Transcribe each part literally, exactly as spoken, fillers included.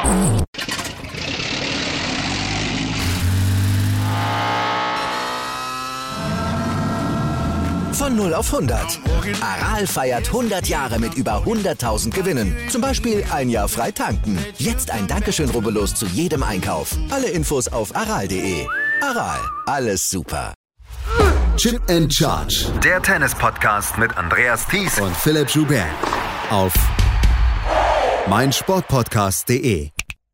Von null auf hundert. Aral feiert hundert Jahre mit über hunderttausend Gewinnen. Zum Beispiel ein Jahr frei tanken. Jetzt ein Dankeschön, rubbellos zu jedem Einkauf. Alle Infos auf aral punkt de. Aral, alles super. Chip and Charge. Der Tennis-Podcast mit Andreas Thies und Philipp Joubert. Auf meinsportpodcast punkt de.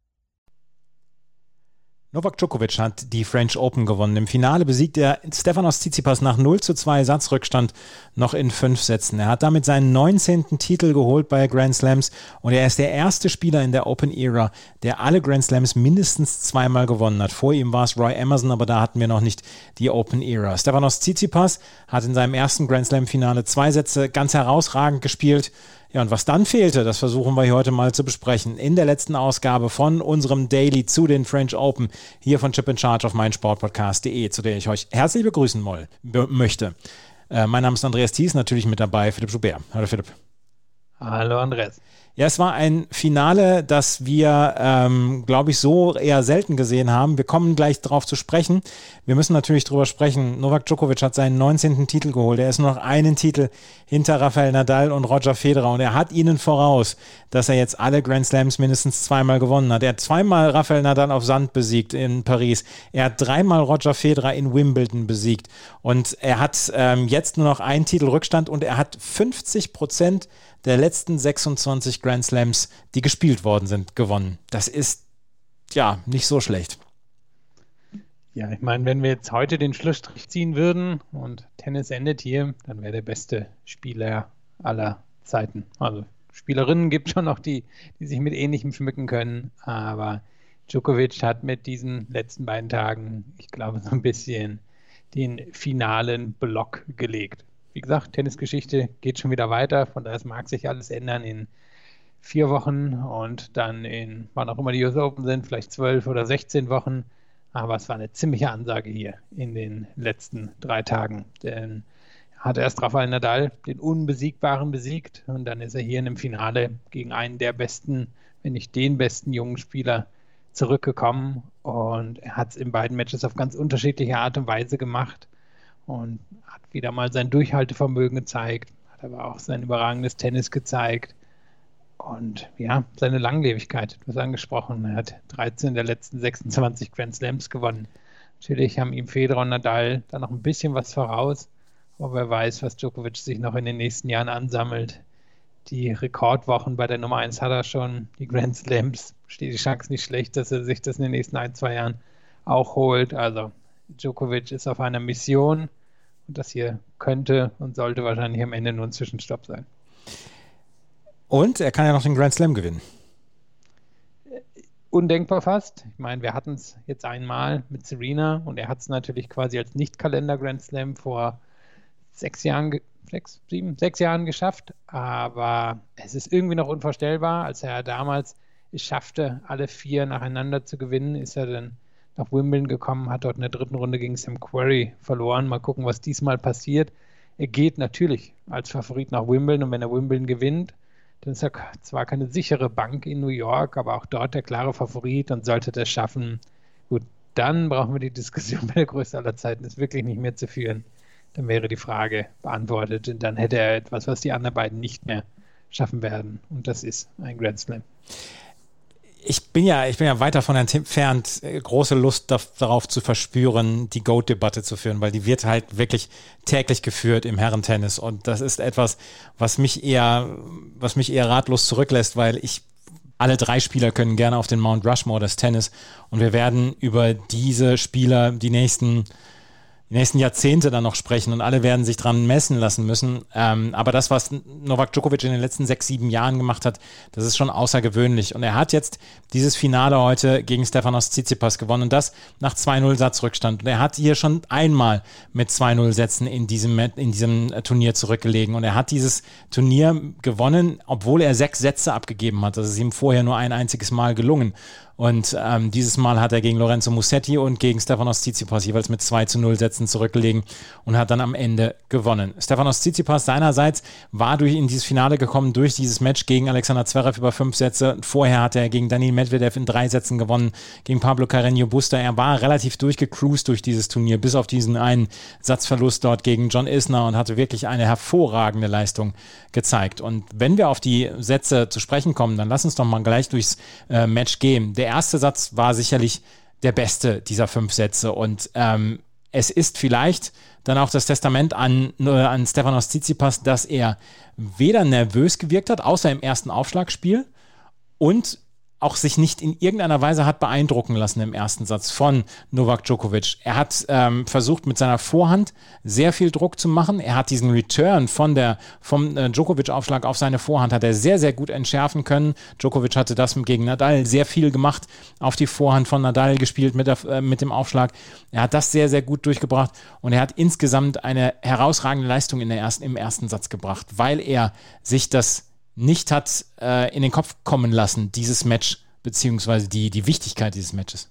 Novak Djokovic hat die French Open gewonnen. Im Finale besiegt er Stefanos Tsitsipas nach null zu zwei Satzrückstand noch in fünf Sätzen. Er hat damit seinen neunzehnten Titel geholt bei Grand Slams und er ist der erste Spieler in der Open-Ära, der alle Grand Slams mindestens zweimal gewonnen hat. Vor ihm war es Roy Emerson, aber da hatten wir noch nicht die Open-Ära. Stefanos Tsitsipas hat in seinem ersten Grand Slam-Finale zwei Sätze ganz herausragend gespielt. Ja, und was dann fehlte, das versuchen wir hier heute mal zu besprechen. In der letzten Ausgabe von unserem Daily zu den French Open, hier von Chip and Charge auf meinsportpodcast punkt de, zu der ich euch herzlich begrüßen moll, be- möchte. Äh, mein Name ist Andreas Thies, natürlich mit dabei Philipp Joubert. Hallo Philipp. Hallo Andreas. Ja, es war ein Finale, das wir, ähm, glaube ich, so eher selten gesehen haben. Wir kommen gleich darauf zu sprechen. Wir müssen natürlich drüber sprechen. Novak Djokovic hat seinen neunzehnten Titel geholt. Er ist nur noch einen Titel hinter Rafael Nadal und Roger Federer. Und er hat ihnen voraus, dass er jetzt alle Grand Slams mindestens zweimal gewonnen hat. Er hat zweimal Rafael Nadal auf Sand besiegt in Paris. Er hat dreimal Roger Federer in Wimbledon besiegt. Und er hat ähm, jetzt nur noch einen Titel Rückstand und er hat fünfzig Prozent der letzten sechsundzwanzig Grand Slams, die gespielt worden sind, gewonnen. Das ist, ja, nicht so schlecht. Ja, ich meine, wenn wir jetzt heute den Schlussstrich ziehen würden und Tennis endet hier, dann wäre der beste Spieler aller Zeiten. Also Spielerinnen gibt es schon noch, die, die sich mit Ähnlichem schmücken können, aber Djokovic hat mit diesen letzten beiden Tagen, ich glaube, so ein bisschen den finalen Block gelegt. Wie gesagt, Tennisgeschichte geht schon wieder weiter, von daher mag sich alles ändern in vier Wochen und dann in, wann auch immer die U S Open sind, vielleicht zwölf oder sechzehn Wochen. Aber es war eine ziemliche Ansage hier in den letzten drei Tagen. Denn er hat erst Rafael Nadal, den Unbesiegbaren, besiegt und dann ist er hier in einem Finale gegen einen der besten, wenn nicht den besten jungen Spieler zurückgekommen. Und er hat es in beiden Matches auf ganz unterschiedliche Art und Weise gemacht. Und hat wieder mal sein Durchhaltevermögen gezeigt, hat aber auch sein überragendes Tennis gezeigt und ja, seine Langlebigkeit, du hast angesprochen, er hat dreizehn der letzten sechsundzwanzig Grand Slams gewonnen. Natürlich haben ihm Federer und Nadal da noch ein bisschen was voraus, aber wer weiß, was Djokovic sich noch in den nächsten Jahren ansammelt. Die Rekordwochen bei der Nummer eins hat er schon, die Grand Slams, steht die Chance nicht schlecht, dass er sich das in den nächsten ein, zwei Jahren auch holt, also Djokovic ist auf einer Mission und das hier könnte und sollte wahrscheinlich am Ende nur ein Zwischenstopp sein. Und er kann ja noch den Grand Slam gewinnen. Undenkbar fast. Ich meine, wir hatten es jetzt einmal mit Serena und er hat es natürlich quasi als Nicht-Kalender-Grand Slam vor sechs Jahren, sechs, sieben, sechs Jahren geschafft, aber es ist irgendwie noch unvorstellbar, als er damals es schaffte, alle vier nacheinander zu gewinnen, ist er dann nach Wimbledon gekommen, hat dort in der dritten Runde gegen Sam Querrey verloren. Mal gucken, was diesmal passiert. Er geht natürlich als Favorit nach Wimbledon und wenn er Wimbledon gewinnt, dann ist er zwar keine sichere Bank in New York, aber auch dort der klare Favorit und sollte das schaffen. Gut, dann brauchen wir die Diskussion, wer der Größte aller Zeiten ist, wirklich nicht mehr zu führen. Dann wäre die Frage beantwortet und dann hätte er etwas, was die anderen beiden nicht mehr schaffen werden. Und das ist ein Grand Slam. Ich bin ja, ich bin ja weit davon entfernt, große Lust darauf zu verspüren, die GOAT-Debatte zu führen, weil die wird halt wirklich täglich geführt im Herrentennis und das ist etwas, was mich eher, was mich eher ratlos zurücklässt, weil ich alle drei Spieler können gerne auf den Mount Rushmore des Tennis und wir werden über diese Spieler die nächsten die nächsten Jahrzehnte dann noch sprechen und alle werden sich dran messen lassen müssen. Ähm, aber das, was Novak Djokovic in den letzten sechs, sieben Jahren gemacht hat, das ist schon außergewöhnlich. Und er hat jetzt dieses Finale heute gegen Stefanos Tsitsipas gewonnen und das nach zwei null Satzrückstand. Und er hat hier schon einmal mit zwei null Sätzen in diesem, in diesem Turnier zurückgelegen. Und er hat dieses Turnier gewonnen, obwohl er sechs Sätze abgegeben hat. Das ist ihm vorher nur ein einziges Mal gelungen. Und ähm, dieses Mal hat er gegen Lorenzo Musetti und gegen Stefanos Tsitsipas jeweils mit zwei zu null Sätzen zurückgelegen und hat dann am Ende gewonnen. Stefanos Tsitsipas seinerseits war durch in dieses Finale gekommen durch dieses Match gegen Alexander Zverev über fünf Sätze. Vorher hat er gegen Daniil Medvedev in drei Sätzen gewonnen, gegen Pablo Carreño Busta. Er war relativ durchgecruised durch dieses Turnier, bis auf diesen einen Satzverlust dort gegen John Isner und hatte wirklich eine hervorragende Leistung gezeigt. Und wenn wir auf die Sätze zu sprechen kommen, dann lass uns doch mal gleich durchs äh, Match gehen. Der erste Satz war sicherlich der beste dieser fünf Sätze und ähm, es ist vielleicht dann auch das Testament an, äh, an Stefanos Tsitsipas, dass er weder nervös gewirkt hat, außer im ersten Aufschlagspiel, und auch sich nicht in irgendeiner Weise hat beeindrucken lassen im ersten Satz von Novak Djokovic. Er hat ähm, versucht, mit seiner Vorhand sehr viel Druck zu machen. Er hat diesen Return von der, vom äh, Djokovic-Aufschlag auf seine Vorhand hat er sehr, sehr gut entschärfen können. Djokovic hatte das gegen Nadal sehr viel gemacht, auf die Vorhand von Nadal gespielt mit, der, äh, mit dem Aufschlag. Er hat das sehr, sehr gut durchgebracht und er hat insgesamt eine herausragende Leistung in der ersten, im ersten Satz gebracht, weil er sich das nicht hat äh, in den Kopf kommen lassen, dieses Match, beziehungsweise die, die Wichtigkeit dieses Matches.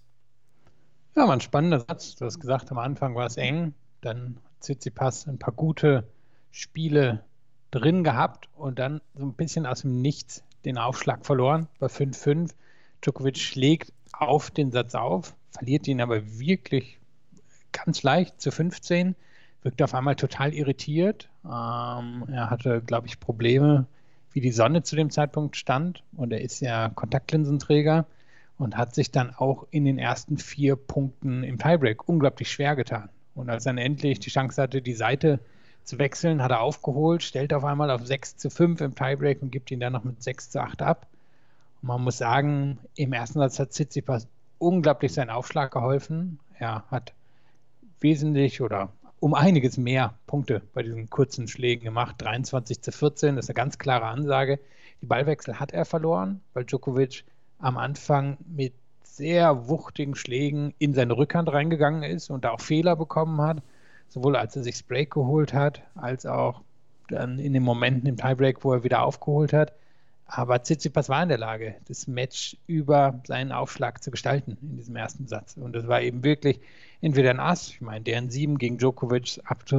Ja, war ein spannender Satz. Du hast gesagt, am Anfang war es eng, dann hat Tsitsipas ein paar gute Spiele drin gehabt und dann so ein bisschen aus dem Nichts den Aufschlag verloren bei fünf fünf. Djokovic schlägt auf den Satz auf, verliert ihn aber wirklich ganz leicht zu fünfzehn, wirkt auf einmal total irritiert. Ähm, er hatte, glaube ich, Probleme, wie die Sonne zu dem Zeitpunkt stand, und er ist ja Kontaktlinsenträger und hat sich dann auch in den ersten vier Punkten im Tiebreak unglaublich schwer getan. Und als er dann endlich die Chance hatte, die Seite zu wechseln, hat er aufgeholt, stellt auf einmal auf sechs zu fünf im Tiebreak und gibt ihn dann noch mit sechs zu acht ab. Und man muss sagen, im ersten Satz hat Tsitsipas unglaublich seinen Aufschlag geholfen. Er hat wesentlich oder um einiges mehr Punkte bei diesen kurzen Schlägen gemacht. dreiundzwanzig zu vierzehn, das ist eine ganz klare Ansage. Die Ballwechsel hat er verloren, weil Djokovic am Anfang mit sehr wuchtigen Schlägen in seine Rückhand reingegangen ist und da auch Fehler bekommen hat, sowohl als er sich das Break geholt hat, als auch dann in den Momenten im Tiebreak, wo er wieder aufgeholt hat. Aber Tsitsipas war in der Lage, das Match über seinen Aufschlag zu gestalten in diesem ersten Satz. Und das war eben wirklich entweder ein Ass, ich meine, der in sieben gegen Djokovic,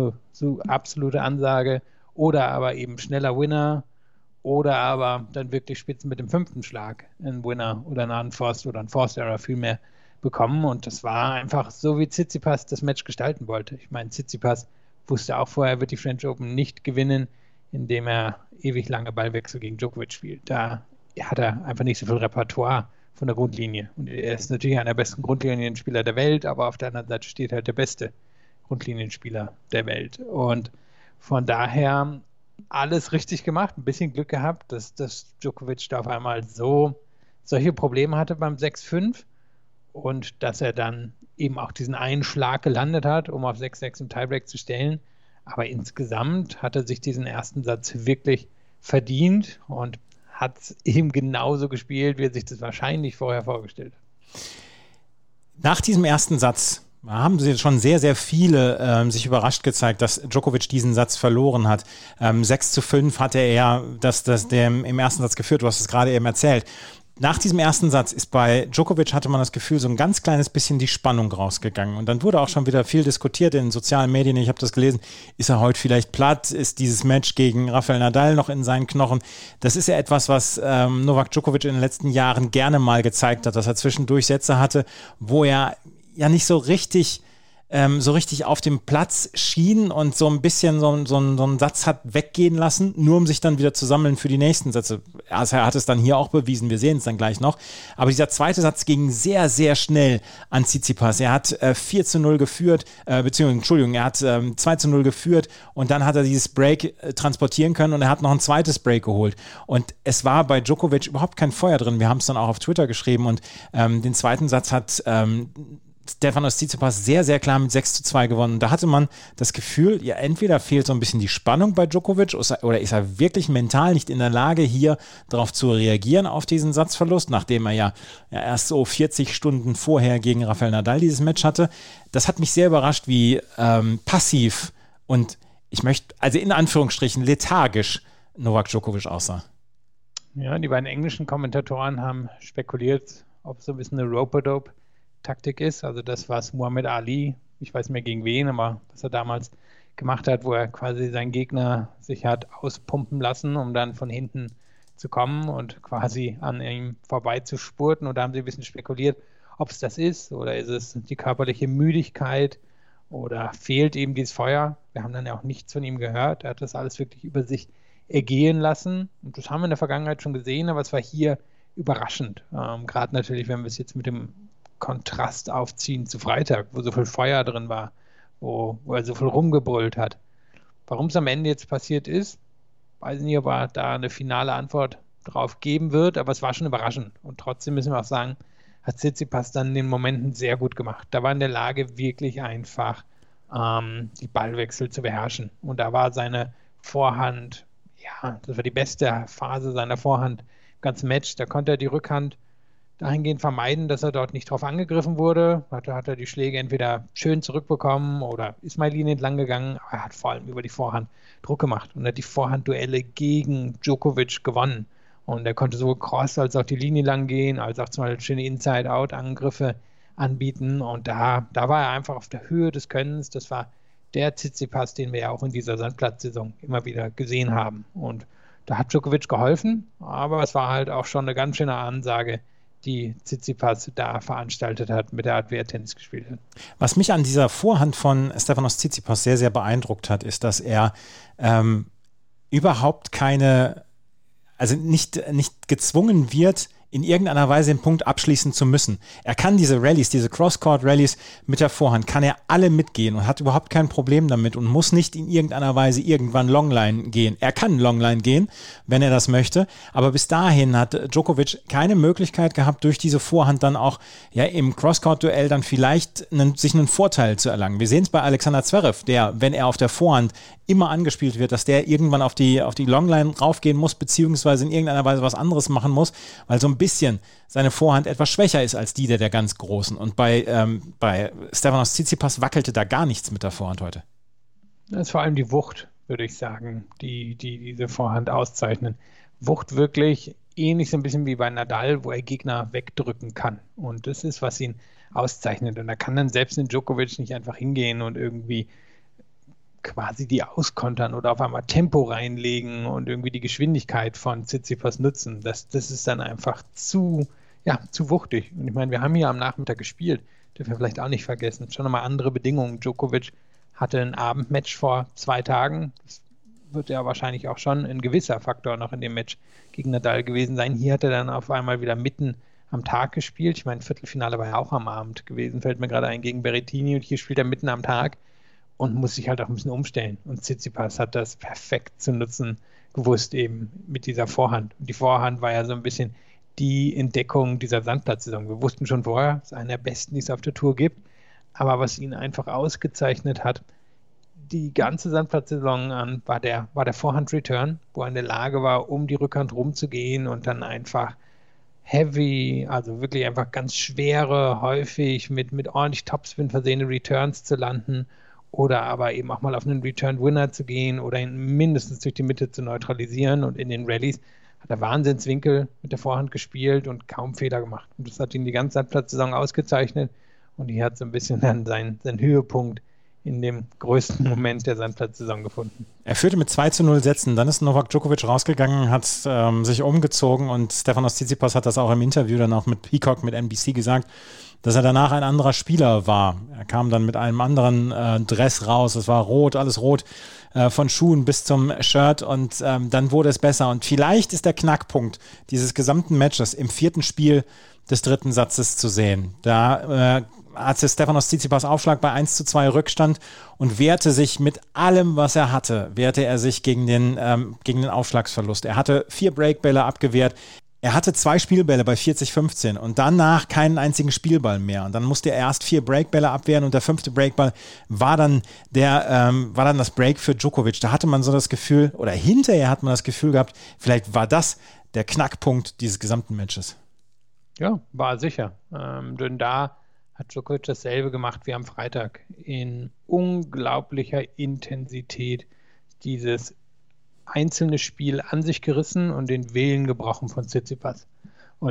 absolute Ansage, oder aber eben schneller Winner, oder aber dann wirklich Spitzen mit dem fünften Schlag, ein Winner oder ein Unforced oder ein Forced Error vielmehr bekommen. Und das war einfach so, wie Tsitsipas das Match gestalten wollte. Ich meine, Tsitsipas wusste auch vorher, er wird die French Open nicht gewinnen, indem er ewig lange Ballwechsel gegen Djokovic spielt. Da hat er einfach nicht so viel Repertoire von der Grundlinie. Und er ist natürlich einer der besten Grundlinienspieler der Welt, aber auf der anderen Seite steht halt der beste Grundlinienspieler der Welt. Und von daher alles richtig gemacht, ein bisschen Glück gehabt, dass, dass Djokovic da auf einmal so solche Probleme hatte beim sechs fünf und dass er dann eben auch diesen einen Schlag gelandet hat, um auf sechs sechs im Tiebreak zu stellen. Aber insgesamt hat er sich diesen ersten Satz wirklich verdient und hat eben genauso gespielt, wie er sich das wahrscheinlich vorher vorgestellt hat. Nach diesem ersten Satz haben sie schon sehr, sehr viele ähm, sich überrascht gezeigt, dass Djokovic diesen Satz verloren hat. Ähm, sechs zu fünf hatte er ja das, das, der im ersten Satz geführt, du hast es gerade eben erzählt. Nach diesem ersten Satz ist bei Djokovic, hatte man das Gefühl, so ein ganz kleines bisschen die Spannung rausgegangen. Und dann wurde auch schon wieder viel diskutiert in den sozialen Medien. Ich habe das gelesen. Ist er heute vielleicht platt? Ist dieses Match gegen Rafael Nadal noch in seinen Knochen? Das ist ja etwas, was ähm, Novak Djokovic in den letzten Jahren gerne mal gezeigt hat, dass er zwischendurch Sätze hatte, wo er ja nicht so richtig ähm, so richtig auf dem Platz schien und so ein bisschen so, so, so einen Satz hat weggehen lassen, nur um sich dann wieder zu sammeln für die nächsten Sätze. Also er hat es dann hier auch bewiesen, wir sehen es dann gleich noch. Aber dieser zweite Satz ging sehr, sehr schnell an Tsitsipas. Er hat äh, vier zu null geführt, äh, beziehungsweise, Entschuldigung, er hat ähm, zwei zu null geführt und dann hat er dieses Break äh, transportieren können und er hat noch ein zweites Break geholt. Und es war bei Djokovic überhaupt kein Feuer drin. Wir haben es dann auch auf Twitter geschrieben und ähm, den zweiten Satz hat ähm, Stefanos Tsitsipas sehr, sehr klar mit sechs zu zwei gewonnen. Da hatte man das Gefühl, ja, entweder fehlt so ein bisschen die Spannung bei Djokovic oder ist er wirklich mental nicht in der Lage, hier darauf zu reagieren, auf diesen Satzverlust, nachdem er ja, ja erst so vierzig Stunden vorher gegen Rafael Nadal dieses Match hatte. Das hat mich sehr überrascht, wie ähm, passiv und ich möchte, also in Anführungsstrichen lethargisch Novak Djokovic aussah. Ja, die beiden englischen Kommentatoren haben spekuliert, ob es so ein bisschen eine Rope-a-dope-Taktik ist, also das, was Muhammad Ali, ich weiß nicht mehr gegen wen, aber was er damals gemacht hat, wo er quasi seinen Gegner sich hat auspumpen lassen, um dann von hinten zu kommen und quasi an ihm vorbei zu spurten. Und da haben sie ein bisschen spekuliert, ob es das ist oder ist es die körperliche Müdigkeit oder fehlt eben dieses Feuer. Wir haben dann ja auch nichts von ihm gehört. Er hat das alles wirklich über sich ergehen lassen. Und das haben wir in der Vergangenheit schon gesehen, aber es war hier überraschend. Ähm, Gerade natürlich, wenn wir es jetzt mit dem Kontrast aufziehen zu Freitag, wo so viel Feuer drin war, wo, wo er so viel rumgebrüllt hat. Warum es am Ende jetzt passiert ist, weiß ich nicht, ob er da eine finale Antwort drauf geben wird, aber es war schon überraschend. Und trotzdem müssen wir auch sagen, hat Tsitsipas dann in den Momenten sehr gut gemacht. Da war in der Lage, wirklich einfach ähm, die Ballwechsel zu beherrschen. Und da war seine Vorhand, ja, das war die beste Phase seiner Vorhand im ganzen Match. Da konnte er die Rückhand dahingehend vermeiden, dass er dort nicht drauf angegriffen wurde. Da hat er die Schläge entweder schön zurückbekommen oder ist mal Linie entlang gegangen, aber er hat vor allem über die Vorhand Druck gemacht und hat die Vorhandduelle gegen Djokovic gewonnen. Und er konnte sowohl Cross als auch die Linie lang gehen, als auch zum Beispiel schöne Inside-Out-Angriffe anbieten. Und da, da war er einfach auf der Höhe des Könnens. Das war der Tsitsipas, den wir ja auch in dieser Sandplatzsaison immer wieder gesehen haben. Und da hat Djokovic geholfen, aber es war halt auch schon eine ganz schöne Ansage, die Tsitsipas da veranstaltet hat, mit der Art, wie er Tennis gespielt hat. Was mich an dieser Vorhand von Stefanos Tsitsipas sehr, sehr beeindruckt hat, ist, dass er ähm, überhaupt keine, also nicht, nicht gezwungen wird, in irgendeiner Weise den Punkt abschließen zu müssen. Er kann diese Rallyes, diese Cross-Court-Rallyes mit der Vorhand, kann er alle mitgehen und hat überhaupt kein Problem damit und muss nicht in irgendeiner Weise irgendwann Longline gehen. Er kann Longline gehen, wenn er das möchte, aber bis dahin hat Djokovic keine Möglichkeit gehabt, durch diese Vorhand dann auch ja im Cross-Court-Duell dann vielleicht einen, sich einen Vorteil zu erlangen. Wir sehen es bei Alexander Zverev, der, wenn er auf der Vorhand immer angespielt wird, dass der irgendwann auf die, auf die Longline raufgehen muss, beziehungsweise in irgendeiner Weise was anderes machen muss, weil so ein bisschen seine Vorhand etwas schwächer ist als die der, der ganz Großen. Und bei, ähm, bei Stefanos Tsitsipas wackelte da gar nichts mit der Vorhand heute. Das ist vor allem die Wucht, würde ich sagen, die, die diese Vorhand auszeichnen. Wucht wirklich ähnlich so ein bisschen wie bei Nadal, wo er Gegner wegdrücken kann. Und das ist, was ihn auszeichnet. Und da kann dann selbst ein Djokovic nicht einfach hingehen und irgendwie quasi die auskontern oder auf einmal Tempo reinlegen und irgendwie die Geschwindigkeit von Tsitsipas nutzen. Das, das ist dann einfach zu, ja, zu wuchtig. Und ich meine, wir haben hier am Nachmittag gespielt, dürfen wir vielleicht auch nicht vergessen. Schon nochmal andere Bedingungen. Djokovic hatte ein Abendmatch vor zwei Tagen. Das wird ja wahrscheinlich auch schon ein gewisser Faktor noch in dem Match gegen Nadal gewesen sein. Hier hat er dann auf einmal wieder mitten am Tag gespielt. Ich meine, Viertelfinale war ja auch am Abend gewesen, fällt mir gerade ein, gegen Berrettini. Und hier spielt er mitten am Tag und muss sich halt auch ein bisschen umstellen. Und Tsitsipas hat das perfekt zu nutzen gewusst, eben mit dieser Vorhand. Und die Vorhand war ja so ein bisschen die Entdeckung dieser Sandplatzsaison. Wir wussten schon vorher, es ist einer der besten, die es auf der Tour gibt. Aber was ihn einfach ausgezeichnet hat, die ganze Sandplatzsaison an, war der, war der Vorhand-Return, wo er in der Lage war, um die Rückhand rumzugehen und dann einfach heavy, also wirklich einfach ganz schwere, häufig mit, mit ordentlich Topspin versehene Returns zu landen. Oder aber eben auch mal auf einen Return-Winner zu gehen oder ihn mindestens durch die Mitte zu neutralisieren. Und in den Rallyes hat er Wahnsinnswinkel mit der Vorhand gespielt und kaum Fehler gemacht. Und das hat ihn die ganze Sandplatzsaison ausgezeichnet. Und hier hat so ein bisschen dann seinen, seinen Höhepunkt in dem größten Moment der Sandplatzsaison gefunden. Er führte mit zwei zu null Sätzen, dann ist Novak Djokovic rausgegangen, hat ähm, sich umgezogen und Stefanos Tsitsipas hat das auch im Interview dann auch mit Peacock, mit N B C gesagt, dass er danach ein anderer Spieler war. Er kam dann mit einem anderen äh, Dress raus, es war rot, alles rot, äh, von Schuhen bis zum Shirt und ähm, dann wurde es besser. Und vielleicht ist der Knackpunkt dieses gesamten Matches im vierten Spiel des dritten Satzes zu sehen. Da äh, hatte Stefanos Tsitsipas Aufschlag bei eins zu zwei Rückstand und wehrte sich mit allem, was er hatte, wehrte er sich gegen den, ähm, gegen den Aufschlagsverlust. Er hatte vier Breakbälle abgewehrt. Er hatte zwei Spielbälle bei vierzig fünfzehn und danach keinen einzigen Spielball mehr. Und dann musste er erst vier Breakbälle abwehren und der fünfte Breakball war dann, der, ähm, war dann das Break für Djokovic. Da hatte man so das Gefühl, oder hinterher hat man das Gefühl gehabt, vielleicht war das der Knackpunkt dieses gesamten Matches. Ja, war sicher. Ähm, denn da hat Djokovic dasselbe gemacht wie am Freitag. In unglaublicher Intensität dieses einzelne Spiel an sich gerissen und den Willen gebrochen von Tsitsipas. Und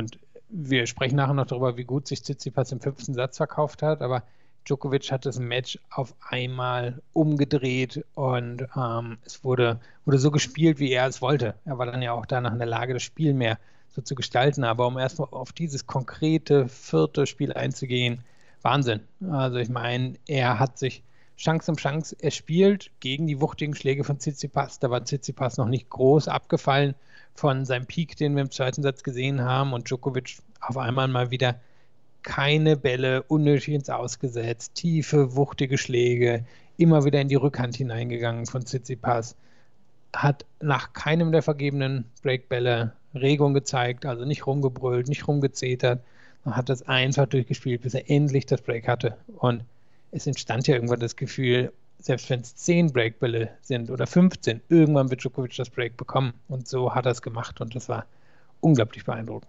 wir sprechen nachher noch darüber, wie gut sich Tsitsipas im fünften Satz verkauft hat, aber Djokovic hat das Match auf einmal umgedreht und ähm, es wurde, wurde so gespielt, wie er es wollte. Er war dann ja auch danach in der Lage, das Spiel mehr so zu gestalten, aber um erstmal auf dieses konkrete vierte Spiel einzugehen, Wahnsinn. Also ich meine, er hat sich Chance um Chance erspielt gegen die wuchtigen Schläge von Tsitsipas. Da war Tsitsipas noch nicht groß abgefallen von seinem Peak, den wir im zweiten Satz gesehen haben, und Djokovic auf einmal mal wieder keine Bälle unnötig ins Ausgesetzt, tiefe, wuchtige Schläge, immer wieder in die Rückhand hineingegangen von Tsitsipas, hat nach keinem der vergebenen Breakbälle Regung gezeigt, also nicht rumgebrüllt, nicht rumgezetert, man hat das einfach durchgespielt, bis er endlich das Break hatte. Und es entstand ja irgendwann das Gefühl, selbst wenn es zehn Breakbälle sind oder fünfzehn, irgendwann wird Djokovic das Break bekommen. Und so hat er es gemacht und das war unglaublich beeindruckend.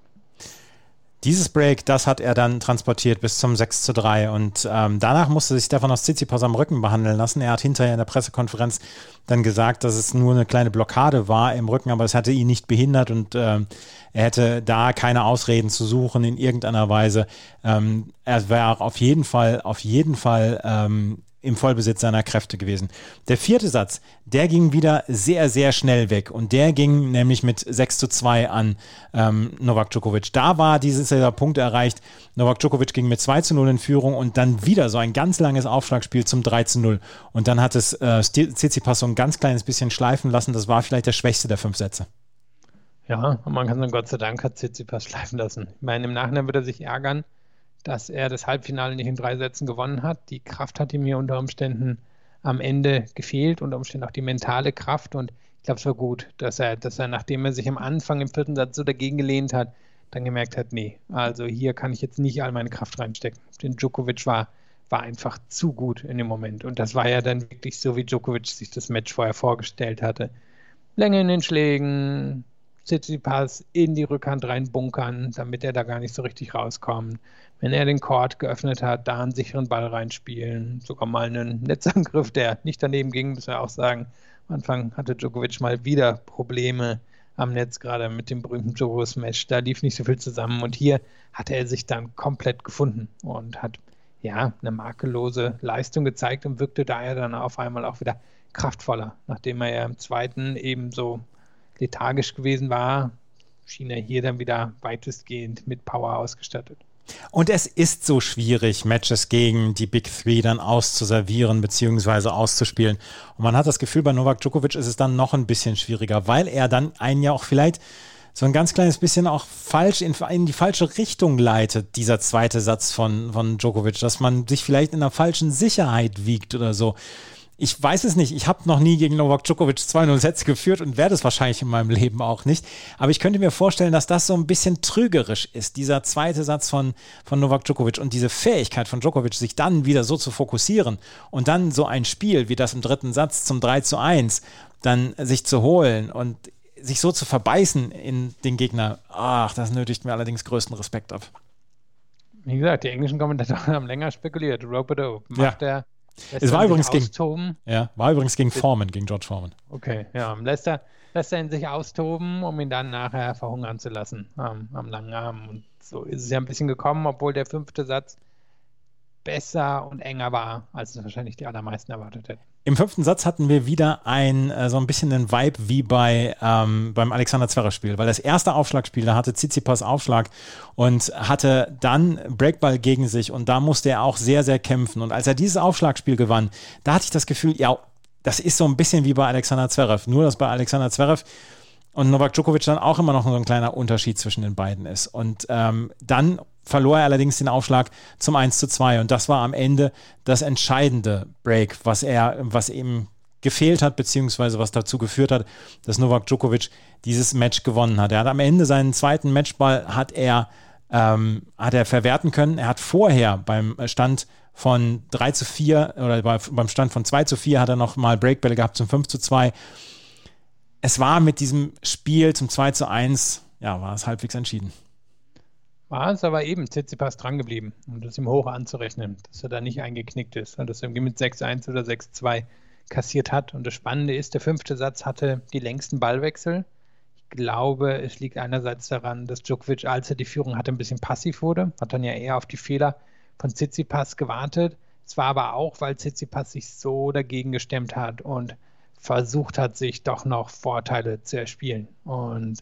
Dieses Break, das hat er dann transportiert bis zum sechs zu drei und ähm, danach musste sich Stefanos Tsitsipas am Rücken behandeln lassen. Er hat hinterher in der Pressekonferenz dann gesagt, dass es nur eine kleine Blockade war im Rücken, aber es hatte ihn nicht behindert und ähm, er hätte da keine Ausreden zu suchen in irgendeiner Weise. Ähm, er wäre auf jeden Fall, auf jeden Fall ähm, im Vollbesitz seiner Kräfte gewesen. Der vierte Satz, der ging wieder sehr, sehr schnell weg und der ging nämlich mit sechs zu zwei an ähm, Novak Djokovic. Da war dieser Punkt erreicht, Novak Djokovic ging mit zwei zu null in Führung und dann wieder so ein ganz langes Aufschlagspiel zum drei zu null und dann hat es äh, Tsitsipas so ein ganz kleines bisschen schleifen lassen, das war vielleicht der schwächste der fünf Sätze. Ja, und man kann sagen, Gott sei Dank hat Tsitsipas schleifen lassen. Ich meine, im Nachhinein wird er sich ärgern, dass er das Halbfinale nicht in drei Sätzen gewonnen hat. Die Kraft hat ihm hier unter Umständen am Ende gefehlt, unter Umständen auch die mentale Kraft. Und ich glaube, es war gut, dass er, dass er, nachdem er sich am Anfang im vierten Satz so dagegen gelehnt hat, dann gemerkt hat, nee, also hier kann ich jetzt nicht all meine Kraft reinstecken. Denn Djokovic war, war einfach zu gut in dem Moment. Und das war ja dann wirklich so, wie Djokovic sich das Match vorher vorgestellt hatte. Länge in den Schlägen, Tsitsipas in die Rückhand reinbunkern, damit er da gar nicht so richtig rauskommt. Wenn er den Court geöffnet hat, da einen sicheren Ball reinspielen, sogar mal einen Netzangriff, der nicht daneben ging, muss er auch sagen. Am Anfang hatte Djokovic mal wieder Probleme am Netz, gerade mit dem berühmten Djoko-Smash. Da lief nicht so viel zusammen und hier hatte er sich dann komplett gefunden und hat ja eine makellose Leistung gezeigt und wirkte daher dann auf einmal auch wieder kraftvoller. Nachdem er ja im zweiten eben so lethargisch gewesen war, schien er hier dann wieder weitestgehend mit Power ausgestattet. Und es ist so schwierig, Matches gegen die Big Three dann auszuservieren bzw. auszuspielen. Und man hat das Gefühl, bei Novak Djokovic ist es dann noch ein bisschen schwieriger, weil er dann einen ja auch vielleicht so ein ganz kleines bisschen auch falsch in, in die falsche Richtung leitet, dieser zweite Satz von, von Djokovic, dass man sich vielleicht in einer falschen Sicherheit wiegt oder so. Ich weiß es nicht, ich habe noch nie gegen Novak Djokovic zwei null Sätze geführt und werde es wahrscheinlich in meinem Leben auch nicht, aber ich könnte mir vorstellen, dass das so ein bisschen trügerisch ist, dieser zweite Satz von, von Novak Djokovic und diese Fähigkeit von Djokovic, sich dann wieder so zu fokussieren und dann so ein Spiel wie das im dritten Satz zum drei zu eins dann sich zu holen und sich so zu verbeißen in den Gegner, ach, das nötigt mir allerdings größten Respekt ab. Wie gesagt, die englischen Kommentatoren haben länger spekuliert, Roberto, macht ja. er Es war übrigens, gegen, ja, war übrigens gegen Foreman, gegen George Foreman. Okay, ja, lässt er, lässt er ihn sich austoben, um ihn dann nachher verhungern zu lassen ähm, am langen Arm. Und so ist es ja ein bisschen gekommen, obwohl der fünfte Satz besser und enger war, als es wahrscheinlich die allermeisten erwartet hätten. Im fünften Satz hatten wir wieder ein äh, so ein bisschen einen Vibe wie bei ähm, beim Alexander Zverev-Spiel, weil das erste Aufschlagspiel, da hatte Tsitsipas Aufschlag und hatte dann Breakball gegen sich und da musste er auch sehr, sehr kämpfen. Und als er dieses Aufschlagspiel gewann, da hatte ich das Gefühl, ja, das ist so ein bisschen wie bei Alexander Zverev, nur dass bei Alexander Zverev und Novak Djokovic dann auch immer noch so ein kleiner Unterschied zwischen den beiden ist. Und ähm, dann verlor er allerdings den Aufschlag zum eins zu zwei und das war am Ende das entscheidende Break, was er, was ihm gefehlt hat, beziehungsweise was dazu geführt hat, dass Novak Djokovic dieses Match gewonnen hat. Er hat am Ende seinen zweiten Matchball hat er, ähm, hat er verwerten können. Er hat vorher beim Stand von drei zu vier oder beim Stand von zwei zu vier hat er noch mal Breakbälle gehabt zum fünf zu zwei. Es war mit diesem Spiel zum zwei zu eins, ja, war es halbwegs entschieden. War es aber eben Tsitsipas dran geblieben, um das ihm hoch anzurechnen, dass er da nicht eingeknickt ist und dass er irgendwie mit sechs eins oder sechs zwei kassiert hat. Und das Spannende ist, der fünfte Satz hatte die längsten Ballwechsel. Ich glaube, es liegt einerseits daran, dass Djokovic, als er die Führung hatte, ein bisschen passiv wurde, hat dann ja eher auf die Fehler von Tsitsipas gewartet. Es war aber auch, weil Tsitsipas sich so dagegen gestemmt hat und versucht hat, sich doch noch Vorteile zu erspielen. Und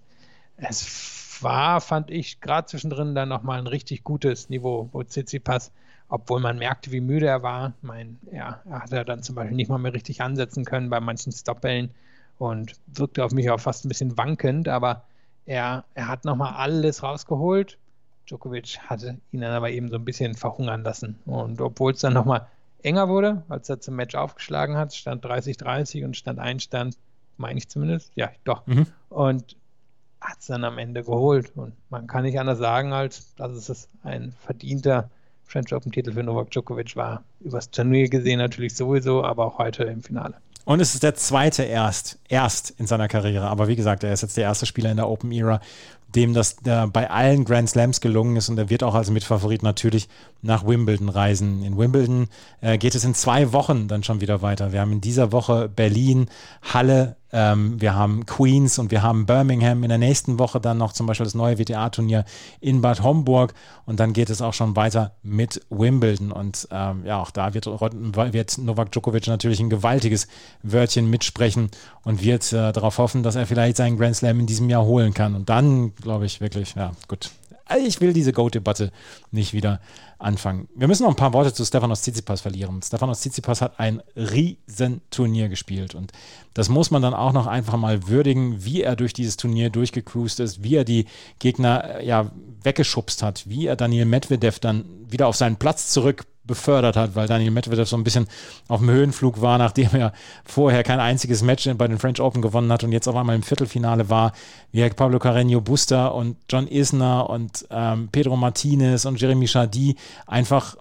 es war, fand ich, gerade zwischendrin dann nochmal ein richtig gutes Niveau, wo Tsitsipas, obwohl man merkte, wie müde er war, mein, ja, er hat ja dann zum Beispiel nicht mal mehr richtig ansetzen können bei manchen Stopbällen und wirkte auf mich auch fast ein bisschen wankend, aber er, er hat nochmal alles rausgeholt. Djokovic hatte ihn dann aber eben so ein bisschen verhungern lassen. Und obwohl es dann nochmal enger wurde, als er zum Match aufgeschlagen hat, stand dreißig dreißig und stand ein Stand, meine ich zumindest, ja, doch. Mhm. Und hat es dann am Ende geholt. Und man kann nicht anders sagen, als dass es ein verdienter French Open-Titel für Novak Djokovic war. Übers Turnier gesehen natürlich sowieso, aber auch heute im Finale. Und es ist der zweite erst, erst in seiner Karriere. Aber wie gesagt, er ist jetzt der erste Spieler in der Open-Era, dem das äh, bei allen Grand Slams gelungen ist. Und er wird auch als Mitfavorit natürlich nach Wimbledon reisen. In Wimbledon äh, geht es in zwei Wochen dann schon wieder weiter. Wir haben in dieser Woche Berlin, Halle, ähm, wir haben Queens und wir haben Birmingham. In der nächsten Woche dann noch zum Beispiel das neue W T A-Turnier in Bad Homburg. Und dann geht es auch schon weiter mit Wimbledon. Und ähm, ja, auch da wird, wird Novak Djokovic natürlich ein gewaltiges Wörtchen mitsprechen und wird äh, darauf hoffen, dass er vielleicht seinen Grand Slam in diesem Jahr holen kann. Und dann glaube ich wirklich, ja gut, ich will diese GOAT-Debatte nicht wieder anfangen. Wir müssen noch ein paar Worte zu Stefanos Tsitsipas verlieren. Stefanos Tsitsipas hat ein Riesenturnier gespielt und das muss man dann auch noch einfach mal würdigen, wie er durch dieses Turnier durchgecruised ist, wie er die Gegner ja weggeschubst hat, wie er Daniil Medvedev dann wieder auf seinen Platz zurück befördert hat, weil Daniil Medvedev so ein bisschen auf dem Höhenflug war, nachdem er vorher kein einziges Match bei den French Open gewonnen hat und jetzt auf einmal im Viertelfinale war, wie er Pablo Carreño Busta und John Isner und ähm, Pedro Martinez und Jeremy Chardy einfach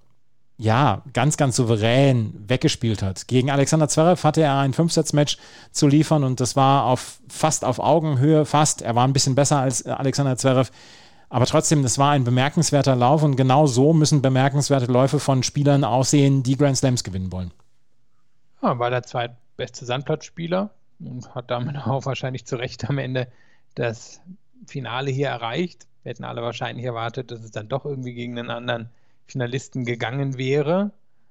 ja, ganz, ganz souverän weggespielt hat. Gegen Alexander Zverev hatte er ein Fünfsatz-Match zu liefern und das war auf fast auf Augenhöhe, fast. Er war ein bisschen besser als Alexander Zverev. Aber trotzdem, das war ein bemerkenswerter Lauf und genau so müssen bemerkenswerte Läufe von Spielern aussehen, die Grand Slams gewinnen wollen. Ja, war der zweitbeste Sandplatzspieler und hat damit auch wahrscheinlich zu Recht am Ende das Finale hier erreicht. Wir hätten alle wahrscheinlich erwartet, dass es dann doch irgendwie gegen einen anderen Finalisten gegangen wäre.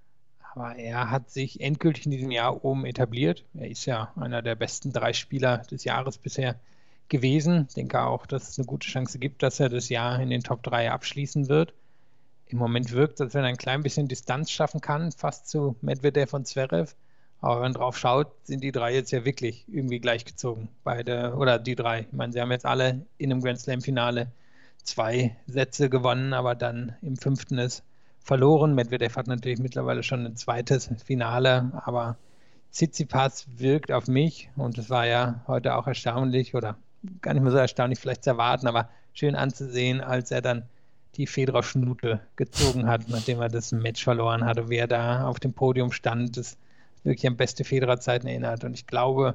Aber er hat sich endgültig in diesem Jahr oben etabliert. Er ist ja einer der besten drei Spieler des Jahres bisher gewesen. Ich denke auch, dass es eine gute Chance gibt, dass er das Jahr in den Top drei abschließen wird. Im Moment wirkt es, als wenn er ein klein bisschen Distanz schaffen kann, fast zu Medvedev und Zverev. Aber wenn man drauf schaut, sind die drei jetzt ja wirklich irgendwie gleichgezogen. Beide, oder die drei. Ich meine, sie haben jetzt alle in einem Grand Slam-Finale zwei Sätze gewonnen, aber dann im fünften ist verloren. Medvedev hat natürlich mittlerweile schon ein zweites Finale, aber Tsitsipas wirkt auf mich, und es war ja heute auch erstaunlich, oder gar nicht mehr so erstaunlich vielleicht zu erwarten, aber schön anzusehen, als er dann die Federer-Schnute gezogen hat, nachdem er das Match verloren hatte, wie er da auf dem Podium stand, das wirklich an beste Federer-Zeiten erinnert. Und ich glaube,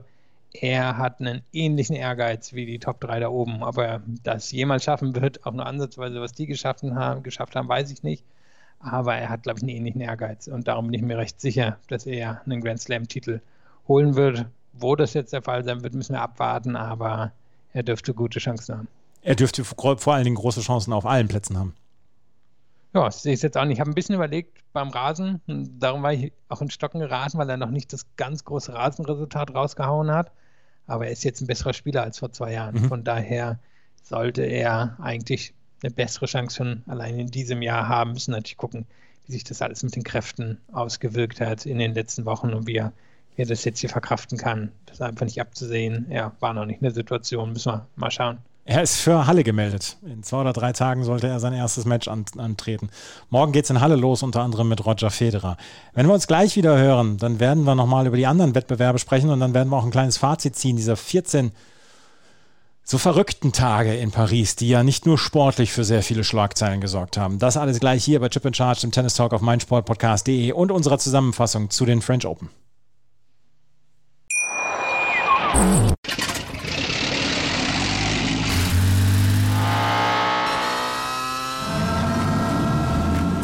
er hat einen ähnlichen Ehrgeiz wie die Top drei da oben. Ob er das jemals schaffen wird, auch nur ansatzweise, was die geschafft haben, geschafft haben, weiß ich nicht. Aber er hat, glaube ich, einen ähnlichen Ehrgeiz. Und darum bin ich mir recht sicher, dass er einen Grand Slam-Titel holen wird. Wo das jetzt der Fall sein wird, müssen wir abwarten. Aber er dürfte gute Chancen haben. Er dürfte vor allen Dingen große Chancen auf allen Plätzen haben. Ja, das sehe ich jetzt auch nicht. Ich habe ein bisschen überlegt beim Rasen. Und darum war ich auch in Stocken geraten, weil er noch nicht das ganz große Rasenresultat rausgehauen hat. Aber er ist jetzt ein besserer Spieler als vor zwei Jahren. Mhm. Von daher sollte er eigentlich eine bessere Chance schon allein in diesem Jahr haben. Müssen natürlich gucken, wie sich das alles mit den Kräften ausgewirkt hat in den letzten Wochen und wie er, wie er das jetzt hier verkraften kann. Das ist einfach nicht abzusehen. Er war noch nicht in der Situation. Müssen wir mal schauen. Er ist für Halle gemeldet. In zwei oder drei Tagen sollte er sein erstes Match an, antreten. Morgen geht es in Halle los, unter anderem mit Roger Federer. Wenn wir uns gleich wieder hören, dann werden wir nochmal über die anderen Wettbewerbe sprechen und dann werden wir auch ein kleines Fazit ziehen dieser vierzehn so verrückten Tage in Paris, die ja nicht nur sportlich für sehr viele Schlagzeilen gesorgt haben. Das alles gleich hier bei Chip and Charge, dem Tennis Talk auf meinsportpodcast punkt de und unserer Zusammenfassung zu den French Open.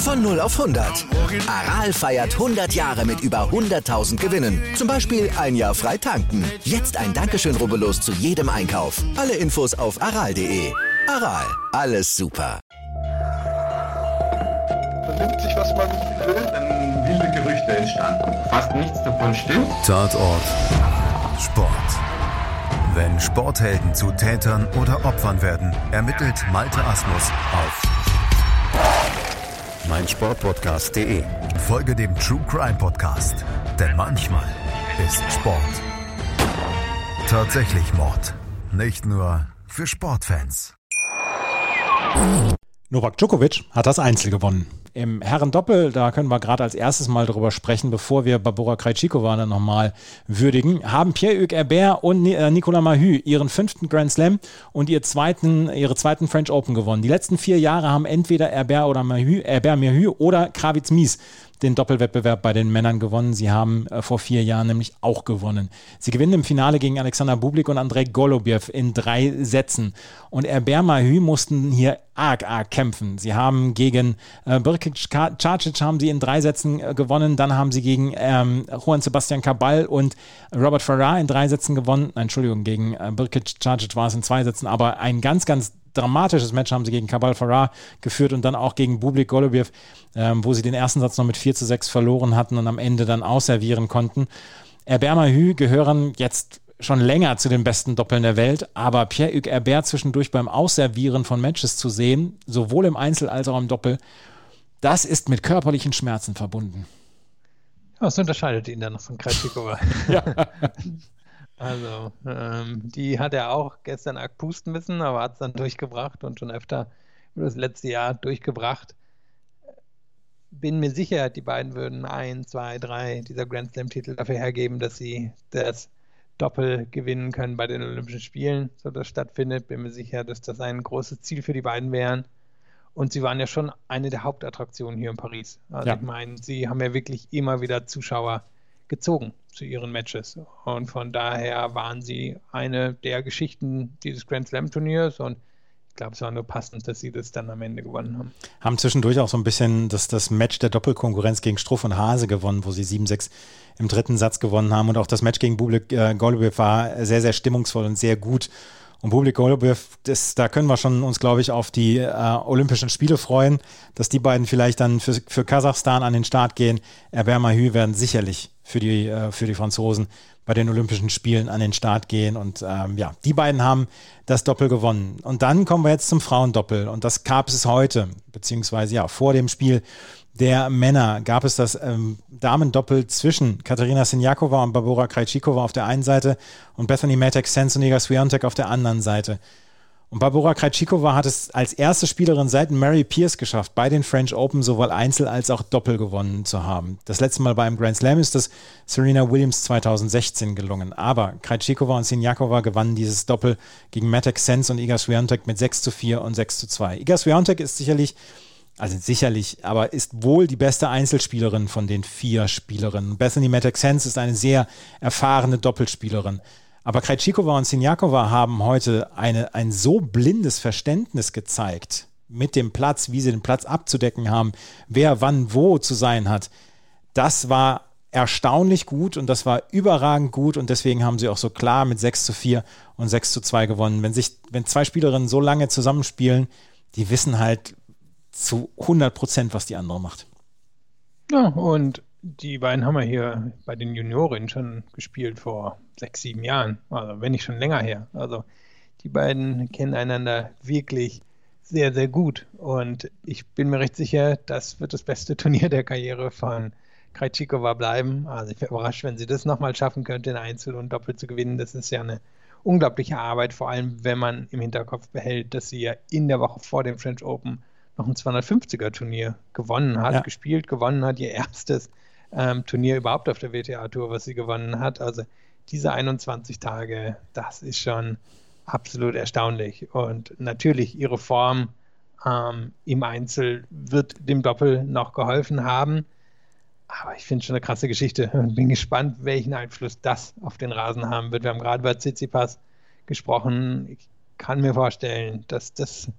Von null auf hundert. Aral feiert hundert Jahre mit über hunderttausend Gewinnen. Zum Beispiel ein Jahr frei tanken. Jetzt ein Dankeschön, rubbellos zu jedem Einkauf. Alle Infos auf aral punkt de. Aral, alles super. Man nimmt sich, was man will, dann wilde Gerüchte entstanden. Fast nichts davon stimmt. Tatort Sport. Wenn Sporthelden zu Tätern oder Opfern werden, ermittelt Malte Asmus auf meinsportpodcast punkt de. Folge dem True Crime Podcast, denn manchmal ist Sport tatsächlich Mord. Nicht nur für Sportfans. Novak Djokovic hat das Einzel gewonnen. Im Herrendoppel, da können wir gerade als erstes mal drüber sprechen, bevor wir Barbora Krejcikova dann nochmal würdigen, haben Pierre-Hugues Herbert und Nicolas Mahut ihren fünften Grand Slam und ihr zweiten, ihre zweiten French Open gewonnen. Die letzten vier Jahre haben entweder Herbert oder Mahut, Herbert Mahut oder Kravitz Mies den Doppelwettbewerb bei den Männern gewonnen. Sie haben äh, vor vier Jahren nämlich auch gewonnen. Sie gewinnen im Finale gegen Alexander Bublik und Andrei Golubjew in drei Sätzen. Und Herbert Mahut mussten hier arg, arg kämpfen. Sie haben gegen äh, Brkic Cacic haben sie in drei Sätzen äh, gewonnen. Dann haben sie gegen ähm, Juan Sebastian Cabal und Robert Farrar in drei Sätzen gewonnen. Nein, Entschuldigung, gegen äh, Brkic Cacic war es in zwei Sätzen, aber ein ganz, ganz dramatisches Match haben sie gegen Cabal Farrar geführt und dann auch gegen Bublik Golubjew, ähm, wo sie den ersten Satz noch mit vier zu sechs verloren hatten und am Ende dann ausservieren konnten. Herbert Mahut gehören jetzt schon länger zu den besten Doppeln der Welt, aber Pierre-Hugues Herbert zwischendurch beim Ausservieren von Matches zu sehen, sowohl im Einzel als auch im Doppel, das ist mit körperlichen Schmerzen verbunden. Was unterscheidet ihn dann noch von Krejcikova? Ja. Also, ähm, die hat er auch gestern arg pusten müssen, aber hat es dann durchgebracht und schon öfter über das letzte Jahr durchgebracht. Bin mir sicher, die beiden würden ein, zwei, drei dieser Grand Slam-Titel dafür hergeben, dass sie das Doppel gewinnen können bei den Olympischen Spielen, so das stattfindet. Bin mir sicher, dass das ein großes Ziel für die beiden wären. Und sie waren ja schon eine der Hauptattraktionen hier in Paris. Also ja. Ich meine, sie haben ja wirklich immer wieder Zuschauer gezogen zu ihren Matches. Und von daher waren sie eine der Geschichten dieses Grand Slam Turniers und ich glaube, es war nur passend, dass sie das dann am Ende gewonnen haben. Haben zwischendurch auch so ein bisschen das, das Match der Doppelkonkurrenz gegen Struff und Hase gewonnen, wo sie sieben sechs im dritten Satz gewonnen haben und auch das Match gegen Bublik äh, Golubjew war sehr, sehr stimmungsvoll und sehr gut. Und Bublik Golubjew, das, da können wir schon uns, glaube ich, auf die äh, Olympischen Spiele freuen, dass die beiden vielleicht dann für, für Kasachstan an den Start gehen. Herbert Mahut werden sicherlich für die, äh, für die Franzosen bei den Olympischen Spielen an den Start gehen. Und ähm, ja, die beiden haben das Doppel gewonnen. Und dann kommen wir jetzt zum Frauendoppel. Und das gab es heute, beziehungsweise ja, vor dem Spiel der Männer gab es das ähm, Damendoppel zwischen Katerina Siniakova und Barbora Krejcikova auf der einen Seite und Bethany Mattek-Sands und Iga Swiatek auf der anderen Seite. Und Barbora Krejcikova hat es als erste Spielerin seit Mary Pierce geschafft, bei den French Open sowohl Einzel als auch Doppel gewonnen zu haben. Das letzte Mal bei einem Grand Slam ist das Serena Williams zweitausendsechzehn gelungen. Aber Krejcikova und Siniakova gewannen dieses Doppel gegen Mattek-Sands und Iga Swiatek mit sechs zu vier und sechs zu zwei. Iga Swiatek ist sicherlich Also sicherlich, aber ist wohl die beste Einzelspielerin von den vier Spielerinnen. Bethany Mattek-Sands ist eine sehr erfahrene Doppelspielerin. Aber Krejcikova und Siniakova haben heute eine, ein so blindes Verständnis gezeigt mit dem Platz, wie sie den Platz abzudecken haben, wer wann wo zu sein hat. Das war erstaunlich gut und das war überragend gut und deswegen haben sie auch so klar mit sechs zu vier und sechs zu zwei gewonnen. Wenn sich, wenn zwei Spielerinnen so lange zusammenspielen, die wissen halt zu hundert Prozent, was die andere macht. Ja, und die beiden haben wir hier bei den Juniorinnen schon gespielt vor sechs, sieben Jahren, also wenn nicht schon länger her. Also die beiden kennen einander wirklich sehr, sehr gut und ich bin mir recht sicher, das wird das beste Turnier der Karriere von Krejcikova bleiben. Also ich wäre überrascht, wenn sie das nochmal schaffen könnte, in Einzel und Doppel zu gewinnen. Das ist ja eine unglaubliche Arbeit, vor allem wenn man im Hinterkopf behält, dass sie ja in der Woche vor dem French Open noch ein zweihundertfünfziger Turnier gewonnen hat, ja. gespielt, gewonnen hat, ihr erstes ähm, Turnier überhaupt auf der W T A-Tour, was sie gewonnen hat. Also diese einundzwanzig Tage, das ist schon absolut erstaunlich. Und natürlich ihre Form ähm, im Einzel wird dem Doppel noch geholfen haben. Aber ich finde es schon eine krasse Geschichte und bin gespannt, welchen Einfluss das auf den Rasen haben wird. Wir haben gerade über Tsitsipas gesprochen. Ich kann mir vorstellen, dass das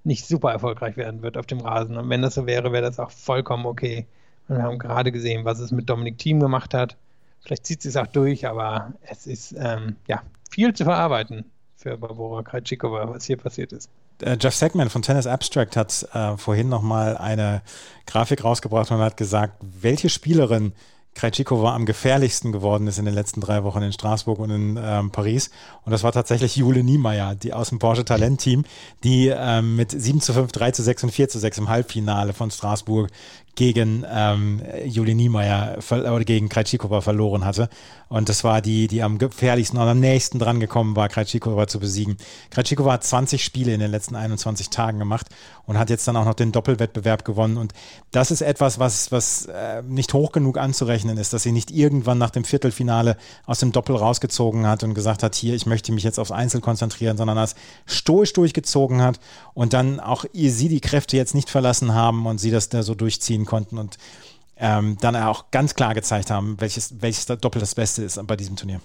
nicht super erfolgreich werden wird auf dem Rasen. Und wenn das so wäre, wäre das auch vollkommen okay. Und wir haben gerade gesehen, was es mit Dominic Thiem gemacht hat. Vielleicht zieht sie es auch durch, aber es ist ähm, ja viel zu verarbeiten für Barbora Krejcikova, was hier passiert ist. Jeff Segman von Tennis Abstract hat äh, vorhin nochmal eine Grafik rausgebracht und hat gesagt, welche Spielerin Krejcikova am gefährlichsten geworden ist in den letzten drei Wochen in Straßburg und in ähm, Paris. Und das war tatsächlich Jule Niemeyer, die aus dem Porsche Talent-Team, die ähm, mit sieben zu fünf, drei zu sechs und vier zu sechs im Halbfinale von Straßburg gegen ähm, Jule Niemeyer oder gegen Krejcikova verloren hatte. Und das war die, die am gefährlichsten und am nächsten dran gekommen war, Krejcikova zu besiegen. Krejcikova hat zwanzig Spiele in den letzten einundzwanzig Tagen gemacht und hat jetzt dann auch noch den Doppelwettbewerb gewonnen. Und das ist etwas, was, was äh, nicht hoch genug anzurechnen ist, dass sie nicht irgendwann nach dem Viertelfinale aus dem Doppel rausgezogen hat und gesagt hat, hier, ich möchte mich jetzt aufs Einzel konzentrieren, sondern das stoisch durchgezogen hat und dann auch ihr, sie die Kräfte jetzt nicht verlassen haben und sie das da so durchziehen konnten und ähm, dann auch ganz klar gezeigt haben, welches, welches Doppel das Beste ist bei diesem Turnier.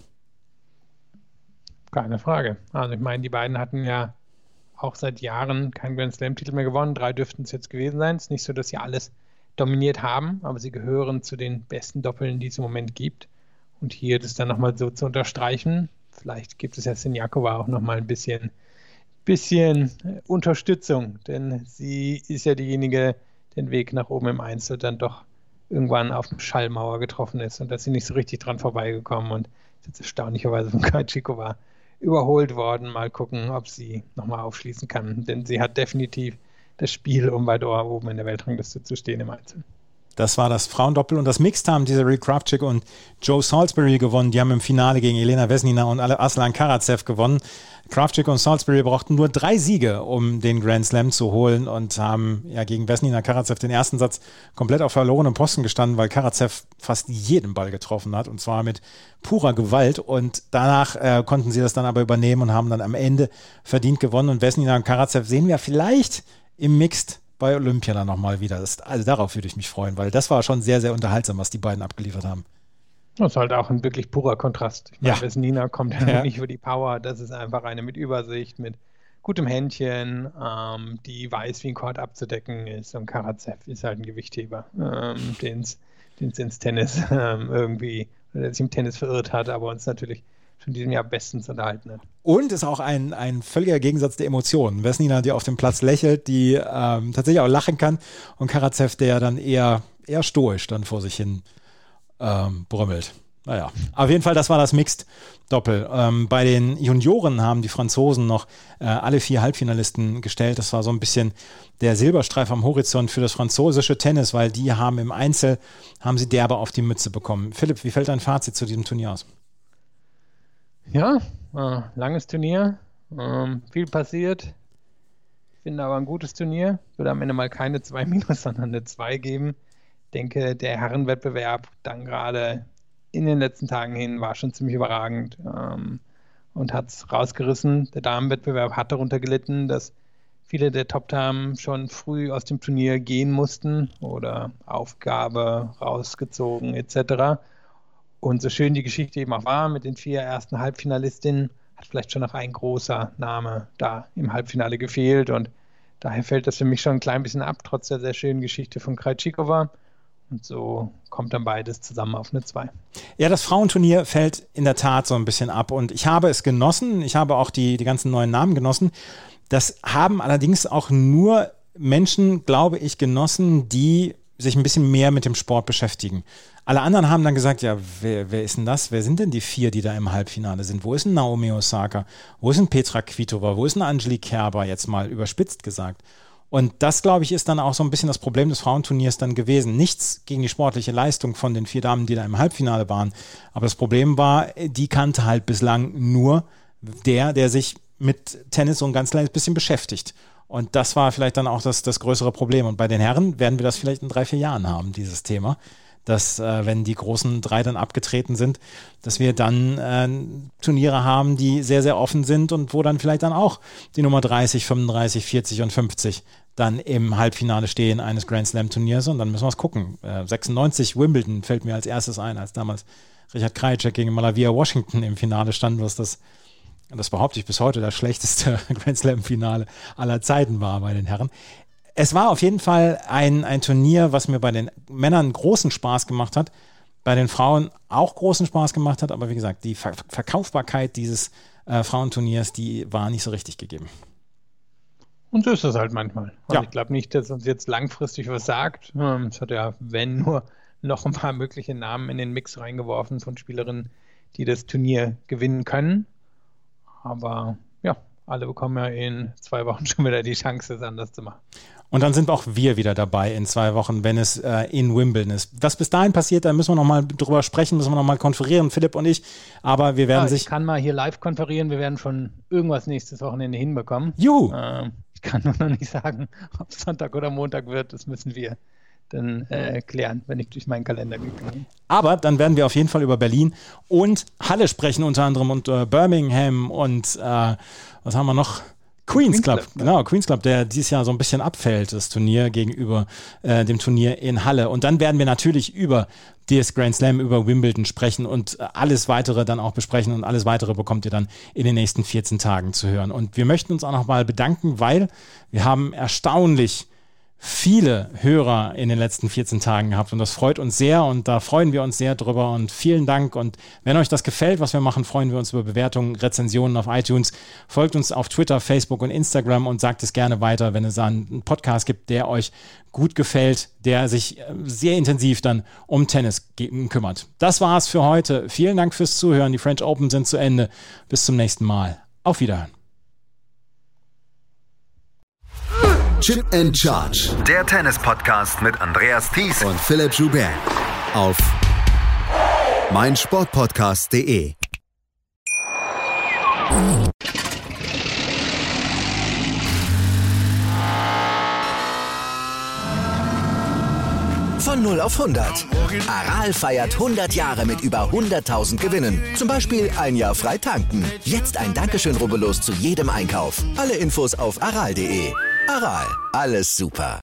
Keine Frage. Also ich meine, die beiden hatten ja auch seit Jahren keinen Grand Slam-Titel mehr gewonnen. Drei dürften es jetzt gewesen sein. Es ist nicht so, dass sie alles dominiert haben, aber sie gehören zu den besten Doppeln, die es im Moment gibt. Und hier das dann nochmal so zu unterstreichen, vielleicht gibt es ja Siniakova auch nochmal ein bisschen, bisschen Unterstützung, denn sie ist ja diejenige, den Weg nach oben im Einzel dann doch irgendwann auf eine Schallmauer getroffen ist und da ist sie nicht so richtig dran vorbeigekommen und ist jetzt erstaunlicherweise von Krejcikova überholt worden. Mal gucken, ob sie nochmal aufschließen kann, denn sie hat definitiv das Spiel, um bei Doha oben in der Weltrangliste zu stehen im Einzel. Das war das Frauendoppel und das Mixed haben Desiree Kravchik und Joe Salisbury gewonnen. Die haben im Finale gegen Elena Vesnina und Aslan Karatsev gewonnen. Kravchik und Salisbury brauchten nur drei Siege, um den Grand Slam zu holen und haben ja gegen Vesnina Karatsev den ersten Satz komplett auf verlorenem Posten gestanden, weil Karatsev fast jeden Ball getroffen hat und zwar mit purer Gewalt und danach äh, konnten sie das dann aber übernehmen und haben dann am Ende verdient gewonnen und Vesnina und Karatsev sehen wir vielleicht im Mixed bei Olympia dann nochmal wieder. Das, also darauf würde ich mich freuen, weil das war schon sehr, sehr unterhaltsam, was die beiden abgeliefert haben. Das ist halt auch ein wirklich purer Kontrast. Ich meine, Ja. Vesnina kommt ja, Ja. nicht über die Power. Das ist einfach eine mit Übersicht, mit gutem Händchen, ähm, die weiß, wie ein Court abzudecken ist. Und Karatsev ist halt ein Gewichtheber, ähm, den es ins Tennis ähm, irgendwie, oder der sich im Tennis verirrt hat, aber uns natürlich schon in diesem Jahr bestens unterhalten hat. Und ist auch ein, ein völliger Gegensatz der Emotionen. Vesnina, die auf dem Platz lächelt, die ähm, tatsächlich auch lachen kann und Karatsev, der dann eher, eher stoisch dann vor sich hin ähm, brümmelt. Naja, auf jeden Fall, das war das Mixed-Doppel. Ähm, bei den Junioren haben die Franzosen noch äh, alle vier Halbfinalisten gestellt. Das war so ein bisschen der Silberstreif am Horizont für das französische Tennis, weil die haben im Einzel, haben sie derbe auf die Mütze bekommen. Philipp, wie fällt dein Fazit zu diesem Turnier aus? Ja, äh, langes Turnier, ähm, viel passiert. Ich finde aber ein gutes Turnier. Würde am Ende mal keine zwei Minus, sondern eine zwei geben. Ich denke, der Herrenwettbewerb dann gerade in den letzten Tagen hin war schon ziemlich überragend ähm, und hat es rausgerissen. Der Damenwettbewerb hat darunter gelitten, dass viele der Top-Damen schon früh aus dem Turnier gehen mussten oder Aufgabe rausgezogen et cetera. Und so schön die Geschichte eben auch war mit den vier ersten Halbfinalistinnen, hat vielleicht schon noch ein großer Name da im Halbfinale gefehlt und daher fällt das für mich schon ein klein bisschen ab, trotz der sehr schönen Geschichte von Krejcikova. Und so kommt dann beides zusammen auf eine zwei. Ja, das Frauenturnier fällt in der Tat so ein bisschen ab und ich habe es genossen, ich habe auch die, die ganzen neuen Namen genossen. Das haben allerdings auch nur Menschen, glaube ich, genossen, die sich ein bisschen mehr mit dem Sport beschäftigen. Alle anderen haben dann gesagt, ja, wer, wer ist denn das? Wer sind denn die vier, die da im Halbfinale sind? Wo ist denn Naomi Osaka? Wo ist denn Petra Kvitova? Wo ist denn Angelique Kerber? Jetzt mal überspitzt gesagt. Und das, glaube ich, ist dann auch so ein bisschen das Problem des Frauenturniers dann gewesen. Nichts gegen die sportliche Leistung von den vier Damen, die da im Halbfinale waren. Aber das Problem war, die kannte halt bislang nur der, der sich mit Tennis so ein ganz kleines bisschen beschäftigt. Und das war vielleicht dann auch das, das größere Problem. Und bei den Herren werden wir das vielleicht in drei, vier Jahren haben, dieses Thema. Dass, äh, wenn die großen drei dann abgetreten sind, dass wir dann äh, Turniere haben, die sehr, sehr offen sind und wo dann vielleicht dann auch die Nummer dreißig, fünfunddreißig, vierzig und fünfzig dann im Halbfinale stehen eines Grand Slam Turniers und dann müssen wir es gucken. Äh, sechsundneunzig Wimbledon fällt mir als erstes ein, als damals Richard Krajicek gegen Malavia Washington im Finale stand, was das und das behaupte ich bis heute, das schlechteste Grand Slam-Finale aller Zeiten war bei den Herren. Es war auf jeden Fall ein, ein Turnier, was mir bei den Männern großen Spaß gemacht hat, bei den Frauen auch großen Spaß gemacht hat, aber wie gesagt, die Ver- Verkaufbarkeit dieses äh, Frauenturniers, die war nicht so richtig gegeben. Und so ist das halt manchmal. Also Ja. ich glaube nicht, dass uns jetzt langfristig was sagt. Ähm, Es hat ja, wenn nur, noch ein paar mögliche Namen in den Mix reingeworfen von Spielerinnen, die das Turnier gewinnen können. Aber ja, alle bekommen ja in zwei Wochen schon wieder die Chance, es anders zu machen. Und dann sind auch wir wieder dabei in zwei Wochen, wenn es äh, in Wimbledon ist. Was bis dahin passiert, da müssen wir nochmal drüber sprechen, müssen wir nochmal konferieren, Philipp und ich. Aber wir werden Ja, sich... ich kann mal hier live konferieren, wir werden schon irgendwas nächstes Wochenende hinbekommen. Juhu! Ähm, ich kann nur noch nicht sagen, ob es Sonntag oder Montag wird, das müssen wir dann äh, klären, wenn ich durch meinen Kalender gegangen bin. Aber dann werden wir auf jeden Fall über Berlin und Halle sprechen, unter anderem und äh, Birmingham und äh, was haben wir noch? Queen's, Queen's Club, Club, ne? genau, Queen's Club, der dieses Jahr so ein bisschen abfällt, das Turnier gegenüber äh, dem Turnier in Halle. Und dann werden wir natürlich über das Grand Slam, über Wimbledon sprechen und äh, alles weitere dann auch besprechen und alles weitere bekommt ihr dann in den nächsten vierzehn Tagen zu hören. Und wir möchten uns auch nochmal bedanken, weil wir haben erstaunlich viele Hörer in den letzten vierzehn Tagen gehabt und das freut uns sehr und da freuen wir uns sehr drüber und vielen Dank und wenn euch das gefällt, was wir machen, freuen wir uns über Bewertungen, Rezensionen auf iTunes, folgt uns auf Twitter, Facebook und Instagram und sagt es gerne weiter, wenn es einen Podcast gibt, der euch gut gefällt, der sich sehr intensiv dann um Tennis kümmert. Das war's für heute. Vielen Dank fürs Zuhören. Die French Open sind zu Ende. Bis zum nächsten Mal. Auf Wiederhören. Chip and Charge. Der Tennis-Podcast mit Andreas Thies Und Philipp Joubert. Auf meinsportpodcast punkt de. Von null auf hundert. Aral feiert hundert Jahre mit über hunderttausend Gewinnen. Zum Beispiel ein Jahr frei tanken. Jetzt ein Dankeschön, rubbellos zu jedem Einkauf. Alle Infos auf aral punkt de. Aral, alles super.